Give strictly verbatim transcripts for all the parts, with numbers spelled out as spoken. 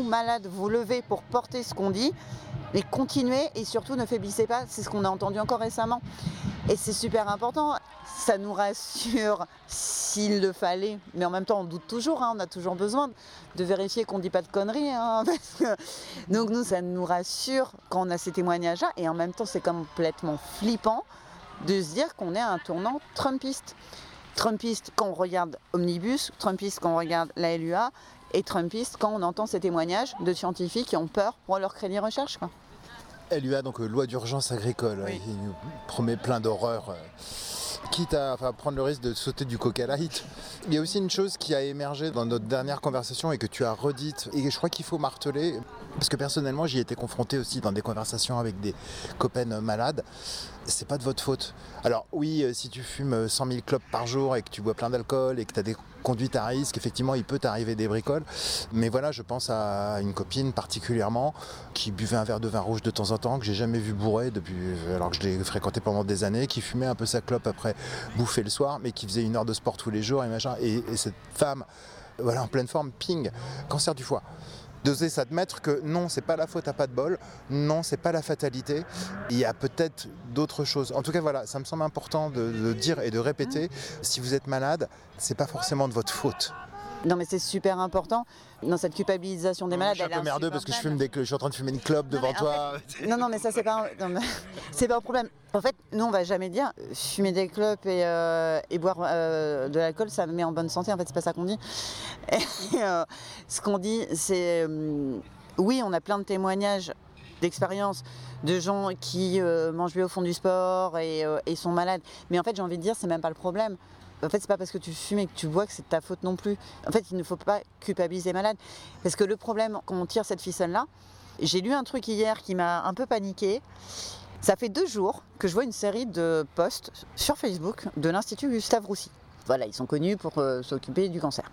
malades, vous levez pour porter ce qu'on dit, mais continuez et surtout ne faiblissez pas, c'est ce qu'on a entendu encore récemment. Et c'est super important, ça nous rassure s'il le fallait, mais en même temps on doute toujours, hein, on a toujours besoin de vérifier qu'on ne dit pas de conneries. Hein, parce que... Donc nous, ça nous rassure quand on a ces témoignages-là, et en même temps c'est complètement flippant de se dire qu'on est à un tournant trumpiste. Trumpiste quand on regarde Omnibus, Trumpiste quand on regarde la L U A, et Trumpiste quand on entend ces témoignages de scientifiques qui ont peur pour leur crédit recherche, quoi. L U A, donc euh, loi d'urgence agricole, oui. Il nous promet plein d'horreurs, euh, quitte à enfin, prendre le risque de sauter du coq à light. Il y a aussi une chose qui a émergé dans notre dernière conversation et que tu as redite, et je crois qu'il faut marteler, parce que personnellement j'y ai été confronté aussi dans des conversations avec des copains malades. C'est pas de votre faute. Alors oui, euh, si tu fumes cent mille clopes par jour et que tu bois plein d'alcool et que tu as des conduites à risque, effectivement il peut t'arriver des bricoles. Mais voilà, je pense à une copine particulièrement qui buvait un verre de vin rouge de temps en temps, que j'ai jamais vu bourré depuis, alors que je l'ai fréquenté pendant des années, qui fumait un peu sa clope après bouffer le soir, mais qui faisait une heure de sport tous les jours et machin. Et, et cette femme, voilà, en pleine forme, ping, cancer du foie. D'oser s'admettre que non, c'est pas la faute à pas de bol, non, c'est pas la fatalité, il y a peut-être d'autres choses. En tout cas, voilà, ça me semble important de, de dire et de répéter, si vous êtes malade, c'est pas forcément de votre faute. Non mais c'est super important dans cette culpabilisation des malades. Je suis un peu merdeux parce que je, fume des, je suis en train de fumer une clope devant toi. Fait, non non mais ça c'est pas, non, mais, c'est pas un problème. En fait, nous on va jamais dire fumer des clopes et, euh, et boire euh, de l'alcool ça me met en bonne santé. En fait c'est pas ça qu'on dit. Et, euh, ce qu'on dit c'est euh, oui on a plein de témoignages d'expériences de gens qui euh, mangent bien au fond du sport et, euh, et sont malades. Mais en fait j'ai envie de dire c'est même pas le problème. En fait, c'est pas parce que tu fumes et que tu bois que c'est de ta faute non plus. En fait, il ne faut pas culpabiliser les malades. Parce que le problème, quand on tire cette ficelle-là, j'ai lu un truc hier qui m'a un peu paniqué. Ça fait deux jours que je vois une série de posts sur Facebook de l'Institut Gustave Roussy. Voilà, ils sont connus pour euh, s'occuper du cancer.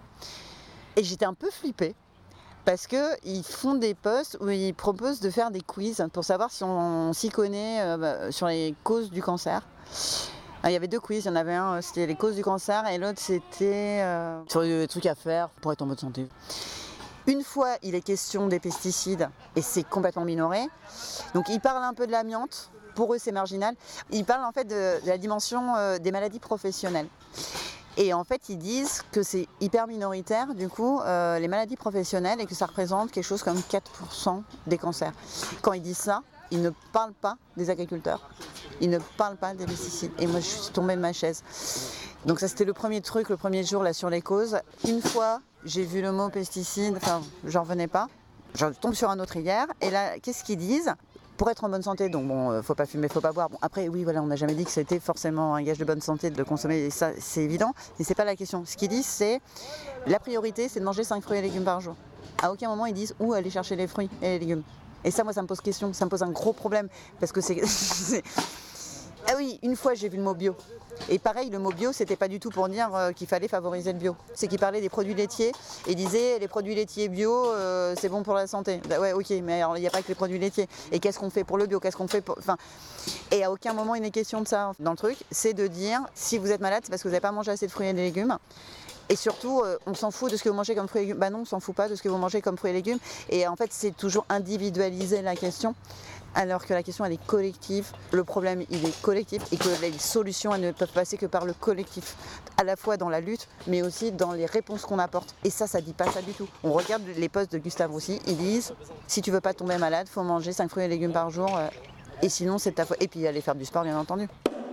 Et j'étais un peu flippée. Parce qu'ils font des posts où ils proposent de faire des quiz pour savoir si on s'y connaît euh, sur les causes du cancer. Il y avait deux quiz, il y en avait un, c'était les causes du cancer et l'autre c'était euh, sur les trucs à faire pour être en bonne santé. Une fois, il est question des pesticides et c'est complètement minoré. Donc ils parlent un peu de l'amiante, pour eux c'est marginal. Ils parlent en fait de, de la dimension euh, des maladies professionnelles. Et en fait, ils disent que c'est hyper minoritaire, du coup, euh, les maladies professionnelles et que ça représente quelque chose comme quatre pour cent des cancers. Quand ils disent ça, ils ne parlent pas des agriculteurs. Ils ne parlent pas des pesticides. Et moi, je suis tombée de ma chaise. Donc ça, c'était le premier truc, le premier jour, là, sur les causes. Une fois, j'ai vu le mot pesticide, enfin, j'en revenais pas. Je tombe sur un autre hier. Et là, qu'est-ce qu'ils disent ? Pour être en bonne santé, donc bon, euh, faut pas fumer, faut pas boire. Bon, après, oui, voilà, on n'a jamais dit que c'était forcément un gage de bonne santé de consommer, et ça, c'est évident. Mais c'est pas la question. Ce qu'ils disent, c'est la priorité, c'est de manger cinq fruits et légumes par jour. À aucun moment, ils disent où aller chercher les fruits et les légumes. Et ça, moi, ça me pose question, ça me pose un gros problème. Parce que c'est... c'est... Ah oui, une fois, j'ai vu le mot bio. Et pareil, le mot bio, c'était pas du tout pour dire euh, qu'il fallait favoriser le bio. C'est qu'il parlait des produits laitiers et disait les produits laitiers bio, euh, c'est bon pour la santé. Bah ouais, ok, mais alors il n'y a pas que les produits laitiers. Et qu'est-ce qu'on fait pour le bio ? Qu'est-ce qu'on fait pour... Enfin, et à aucun moment il n'est question de ça dans le truc. C'est de dire, si vous êtes malade, c'est parce que vous n'avez pas mangé assez de fruits et de légumes. Et surtout, euh, on s'en fout de ce que vous mangez comme fruits et légumes. Bah non, on s'en fout pas de ce que vous mangez comme fruits et légumes. Et en fait, c'est toujours individualiser la question. Alors que la question elle est collective, le problème il est collectif et que les solutions elles ne peuvent passer que par le collectif, à la fois dans la lutte mais aussi dans les réponses qu'on apporte. Et ça, ça dit pas ça du tout. On regarde les posts de Gustave Roussy, ils disent si tu veux pas tomber malade, faut manger cinq fruits et légumes par jour euh, et sinon c'est ta faute. Et puis aller faire du sport bien entendu.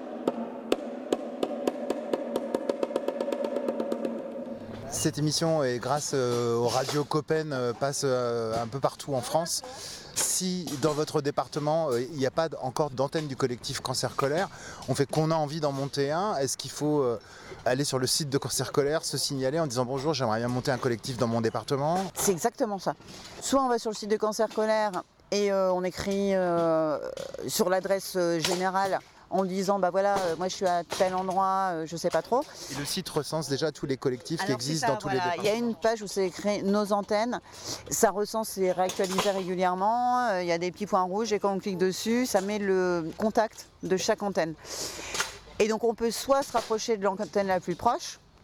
Cette émission, et grâce euh, aux radios Copen, euh, passe euh, un peu partout en France. Si dans votre département, il euh, n'y a pas encore d'antenne du collectif Cancer Colère, on fait qu'on a envie d'en monter un, est-ce qu'il faut euh, aller sur le site de Cancer Colère, se signaler en disant bonjour, j'aimerais bien monter un collectif dans mon département ? C'est exactement ça. Soit on va sur le site de Cancer Colère et euh, on écrit euh, sur l'adresse euh, générale en disant bah voilà, euh, moi je suis à tel endroit, euh, je sais pas trop. Et le site recense déjà tous les collectifs Alors, qui existent ça, dans tous voilà. les départements. Il y a une page où c'est écrit nos antennes, ça recense, c'est réactualisé régulièrement, euh, il y a des petits points rouges et quand on clique dessus, ça met le contact de chaque antenne. Et donc on peut soit se rapprocher de l'antenne la plus proche,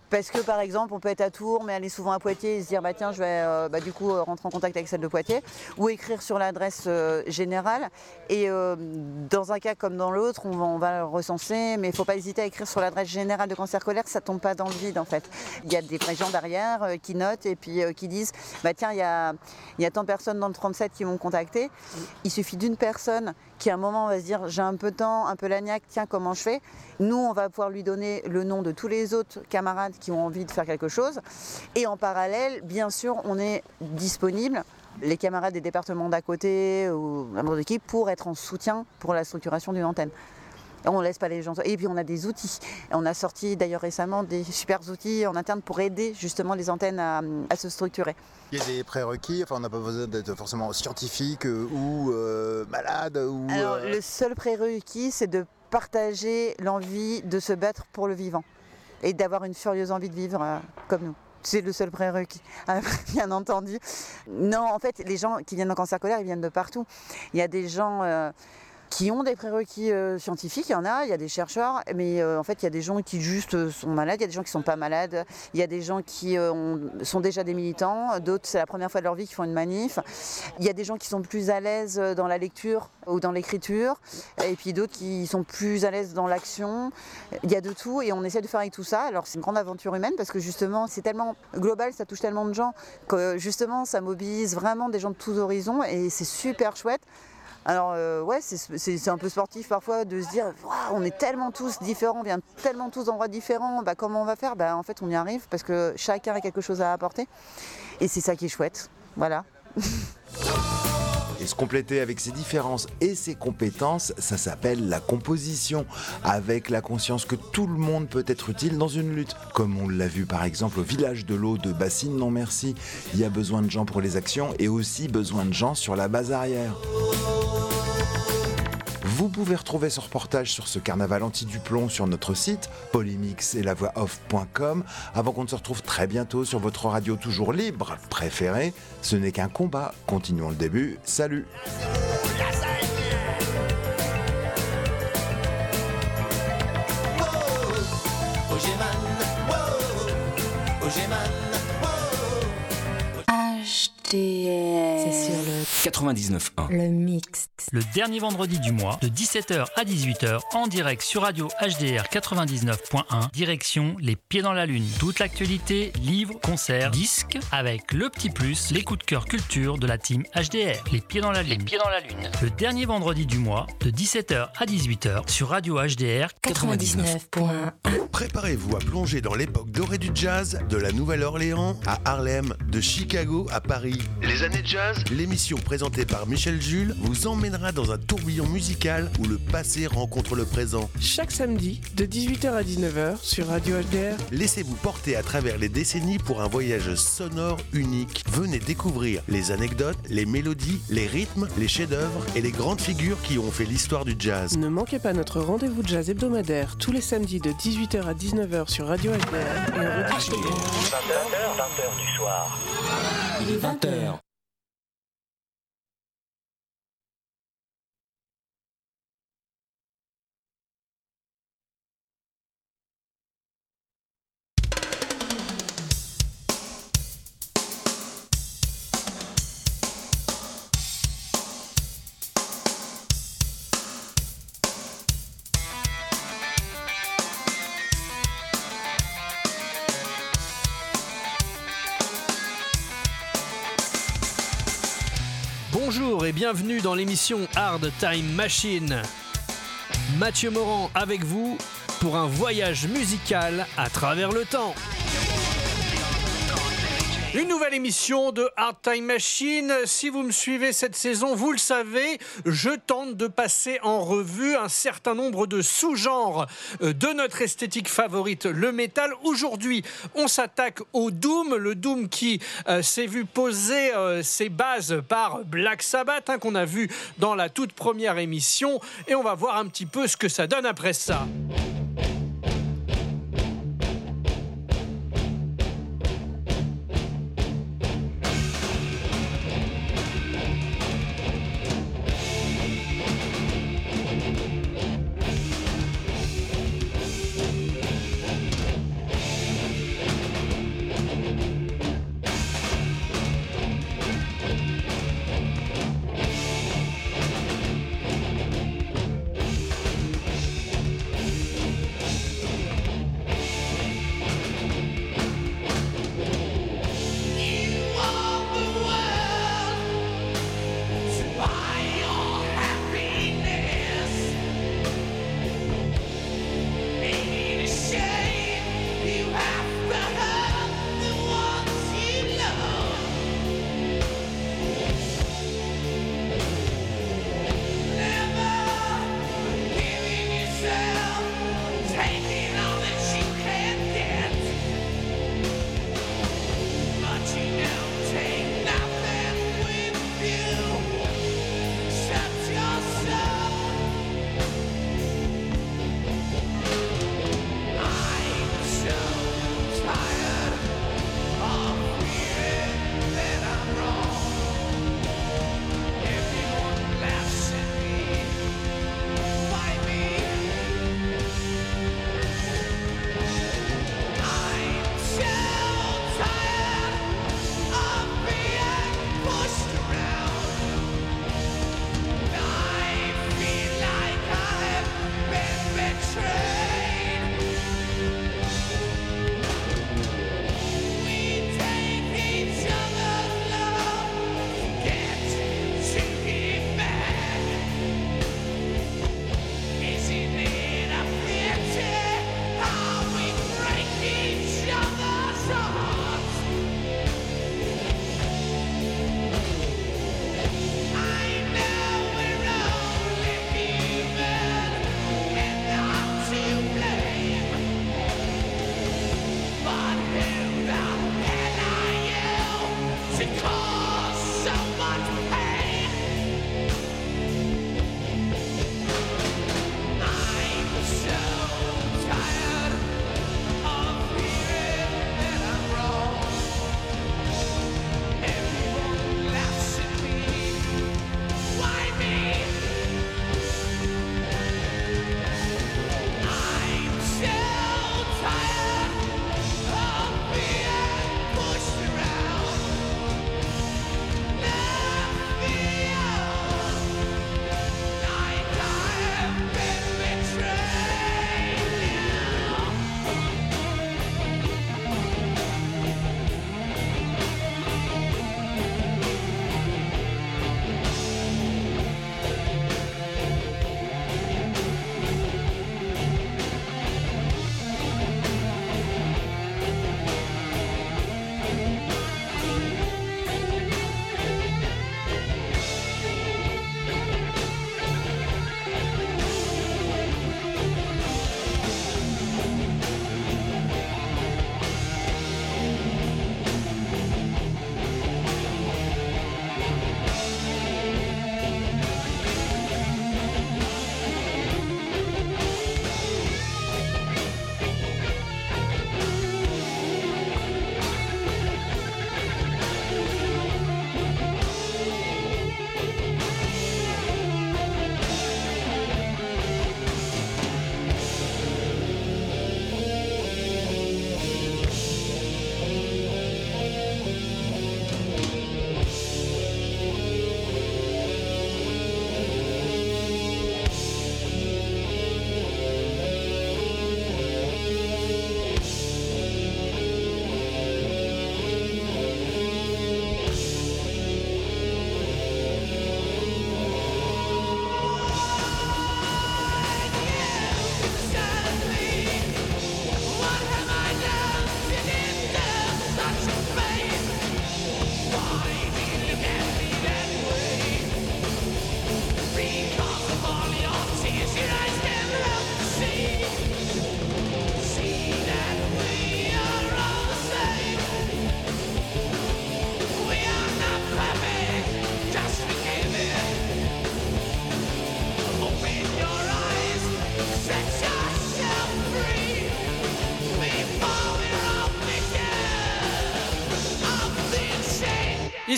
Parce que par exemple, on peut être à Tours, mais aller souvent à Poitiers et se dire bah tiens, je vais euh, bah, du coup euh, rentrer en contact avec celle de Poitiers, ou écrire sur l'adresse euh, générale. Et euh, dans un cas comme dans l'autre, on va, on va le recenser, mais il ne faut pas hésiter à écrire sur l'adresse générale de Cancer Colère, ça ne tombe pas dans le vide en fait. Il y a des gens derrière euh, qui notent et puis euh, qui disent bah tiens, il y a, il y a tant de personnes dans le trente-sept qui m'ont contacté. Il suffit d'une personne qui à un moment va se dire j'ai un peu de temps, un peu l'agnac, tiens comment je fais. Nous, on va pouvoir lui donner le nom de tous les autres camarades qui ont envie de faire quelque chose. Et en parallèle, bien sûr, on est disponible, les camarades des départements d'à côté ou notre équipe, pour être en soutien pour la structuration d'une antenne. On ne laisse pas les gens... Et puis on a des outils. On a sorti d'ailleurs récemment des super outils en interne pour aider justement les antennes à, à se structurer. Il y a des prérequis, enfin on n'a pas besoin d'être forcément scientifique euh, ou euh, malade ou... Alors euh... le seul prérequis, c'est de partager l'envie de se battre pour le vivant. Et d'avoir une furieuse envie de vivre euh, comme nous. C'est le seul prérequis, bien entendu. Non, en fait, les gens qui viennent en Cancer Colère, ils viennent de partout. Il y a des gens euh, qui ont des prérequis euh, scientifiques, il y en a, il y a des chercheurs, mais euh, en fait, il y a des gens qui juste euh, sont malades, il y a des gens qui ne sont pas malades, il y a des gens qui euh, ont, sont déjà des militants, d'autres, c'est la première fois de leur vie qu'ils font une manif. Il y a des gens qui sont plus à l'aise dans la lecture ou dans l'écriture, et puis d'autres qui sont plus à l'aise dans l'action. Il y a de tout, et on essaie de faire avec tout ça. Alors, c'est une grande aventure humaine, parce que justement, c'est tellement global, ça touche tellement de gens, que justement, ça mobilise vraiment des gens de tous horizons, et c'est super chouette. Alors euh, ouais, c'est, c'est, c'est un peu sportif parfois de se dire wow, on est tellement tous différents, on vient tellement tous d'endroits différents, bah, comment on va faire bah, en fait on y arrive parce que chacun a quelque chose à apporter et c'est ça qui est chouette, voilà. Et se compléter avec ses différences et ses compétences, ça s'appelle la composition, avec la conscience que tout le monde peut être utile dans une lutte. Comme on l'a vu par exemple au village de l'eau de Bassine Non Merci, il y a besoin de gens pour les actions et aussi besoin de gens sur la base arrière. Vous pouvez retrouver ce reportage sur ce carnaval anti-Duplon sur notre site polémix et la voix off point com. Avant qu'on ne se retrouve très bientôt sur votre radio toujours libre préférée, ce n'est qu'un combat. Continuons le début. Salut. H D R. C'est sur le quatre-vingt-dix-neuf point un. Le mix. Le dernier vendredi du mois, de dix-sept heures à dix-huit heures, en direct sur Radio H D R quatre-vingt-dix-neuf point un, direction Les Pieds dans la Lune. Toute l'actualité, livres, concerts, disques, avec le petit plus, les coups de cœur culture de la team H D R. Les Pieds dans la Lune. Les Pieds dans la Lune. Le dernier vendredi du mois, de dix-sept heures à dix-huit heures, sur Radio H D R quatre-vingt-dix-neuf point un. Préparez-vous à plonger dans l'époque dorée du jazz, de la Nouvelle-Orléans à Harlem, de Chicago à Paris. Les années jazz, l'émission présentée par Michel Jules vous emmènera dans un tourbillon musical où le passé rencontre le présent. Chaque samedi, de dix-huit heures à dix-neuf heures, sur Radio H D R. Laissez-vous porter à travers les décennies pour un voyage sonore unique. Venez découvrir les anecdotes, les mélodies, les rythmes, les chefs-d'œuvre et les grandes figures qui ont fait l'histoire du jazz. Ne manquez pas notre rendez-vous de jazz hebdomadaire tous les samedis de dix-huit heures à dix-neuf heures sur Radio H D R et en rediffusion. vingt heures, vingt heures du soir. Il est vingt heures. Bonjour et bienvenue dans l'émission Hard Time Machine. Mathieu Morand avec vous pour un voyage musical à travers le temps. Une nouvelle émission de Hard Time Machine. Si vous me suivez cette saison, vous le savez, je tente de passer en revue un certain nombre de sous-genres de notre esthétique favorite, le métal. Aujourd'hui, on s'attaque au Doom, le Doom qui euh, s'est vu poser euh, ses bases par Black Sabbath, hein, qu'on a vu dans la toute première émission, et on va voir un petit peu ce que ça donne après ça.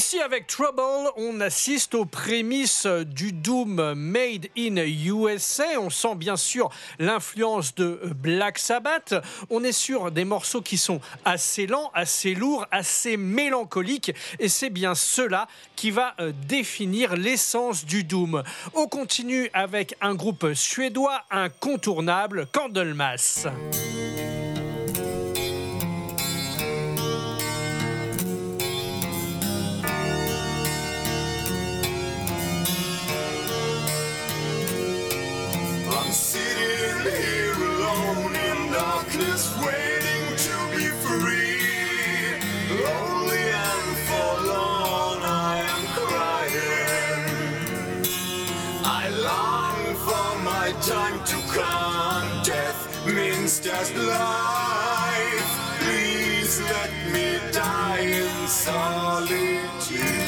Ici, avec Trouble, on assiste aux prémices du Doom Made in U S A. On sent bien sûr l'influence de Black Sabbath. On est sur des morceaux qui sont assez lents, assez lourds, assez mélancoliques. Et c'est bien cela qui va définir l'essence du Doom. On continue avec un groupe suédois incontournable, Candlemass. I'm sitting here alone in darkness, waiting to be free. Lonely and forlorn, I am crying. I long for my time to come. Death means just life. Please let me die in solitude.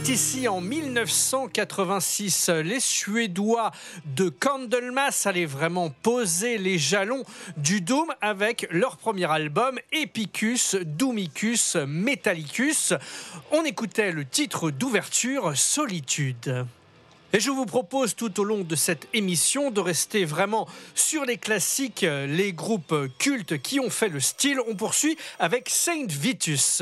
C'est ici en mille neuf cent quatre-vingt-six, les Suédois de Candlemass allaient vraiment poser les jalons du Doom avec leur premier album Epicus Doomicus Metallicus. On écoutait le titre d'ouverture Solitude. Et je vous propose tout au long de cette émission de rester vraiment sur les classiques, les groupes cultes qui ont fait le style. On poursuit avec Saint Vitus.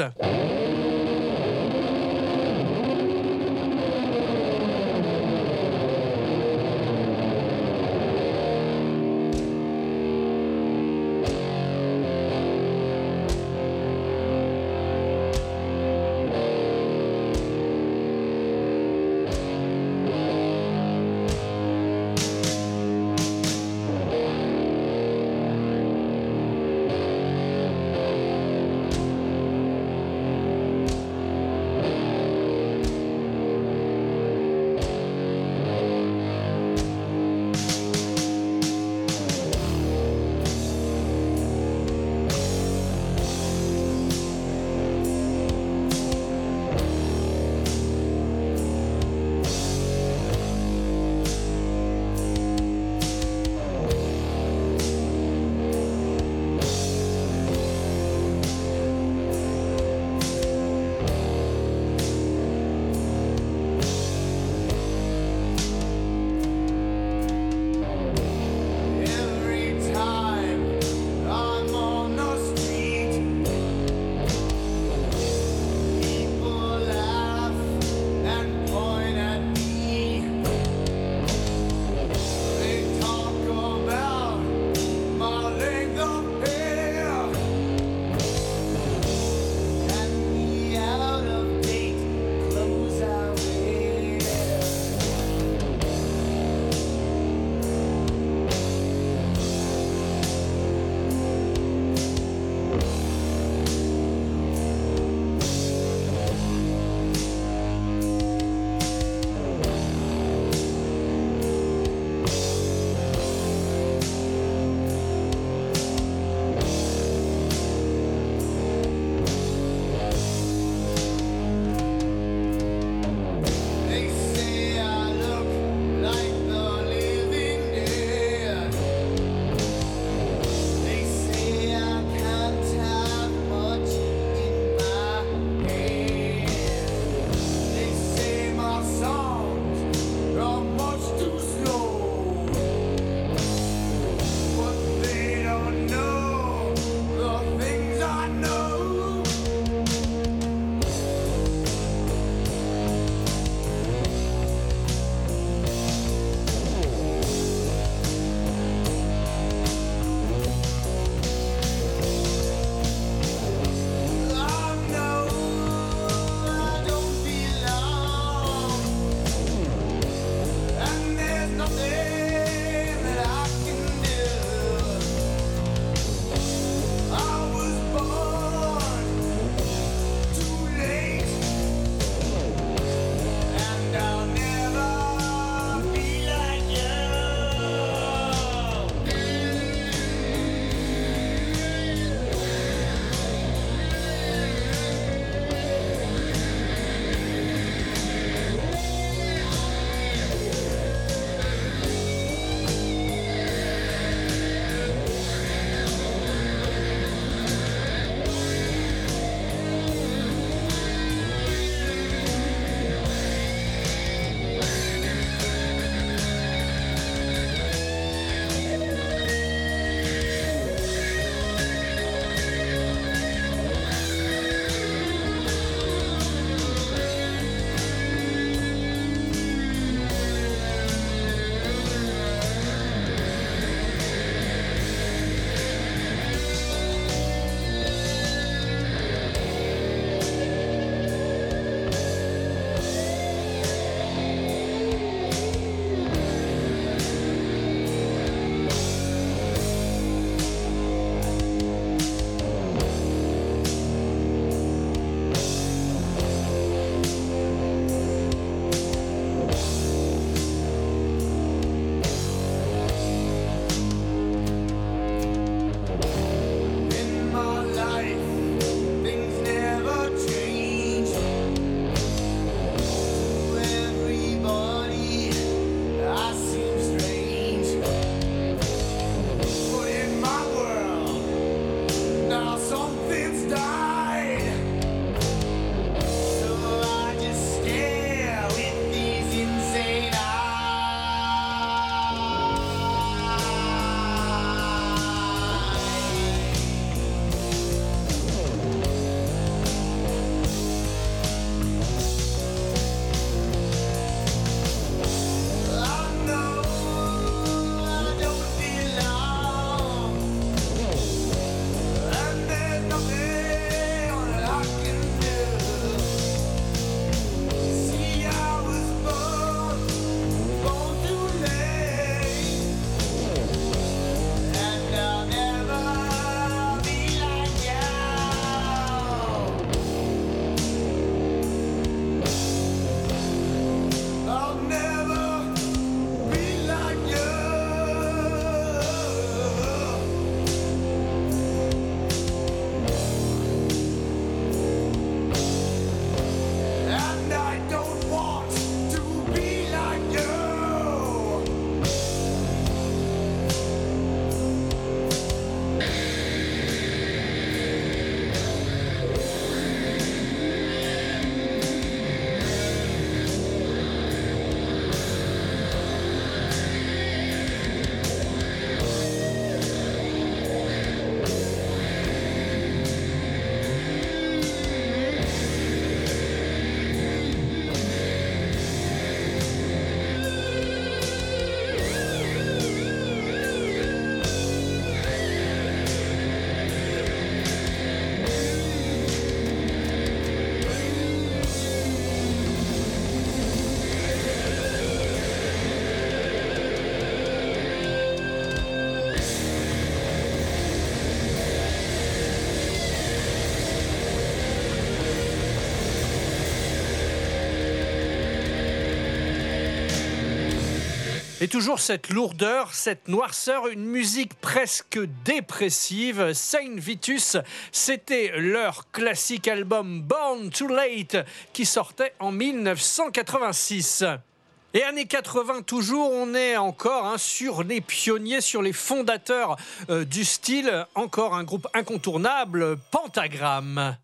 Et toujours cette lourdeur, cette noirceur, une musique presque dépressive. Saint Vitus, c'était leur classique album Born Too Late qui sortait en mille neuf cent quatre-vingt-six. Et années quatre-vingts toujours, on est encore hein, sur les pionniers, sur les fondateurs euh, du style. Encore un groupe incontournable, Pentagram.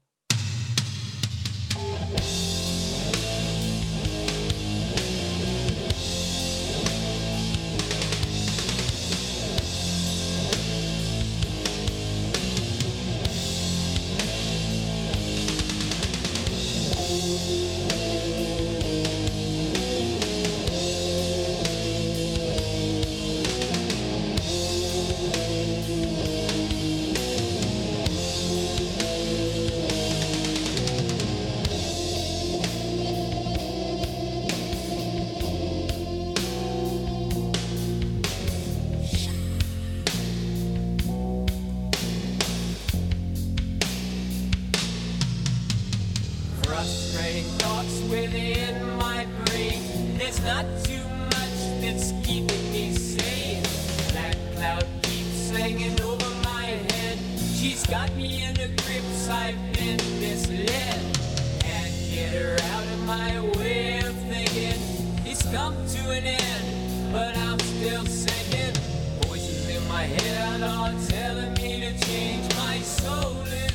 Frustrating thoughts within my brain. There's not too much that's keeping me sane. That cloud keeps hanging over my head. She's got me in her grips, I've been misled. Can't get her out of my way of thinking. It's come to an end, but I'm still sinking. Voices in my head are telling me to change. My soul is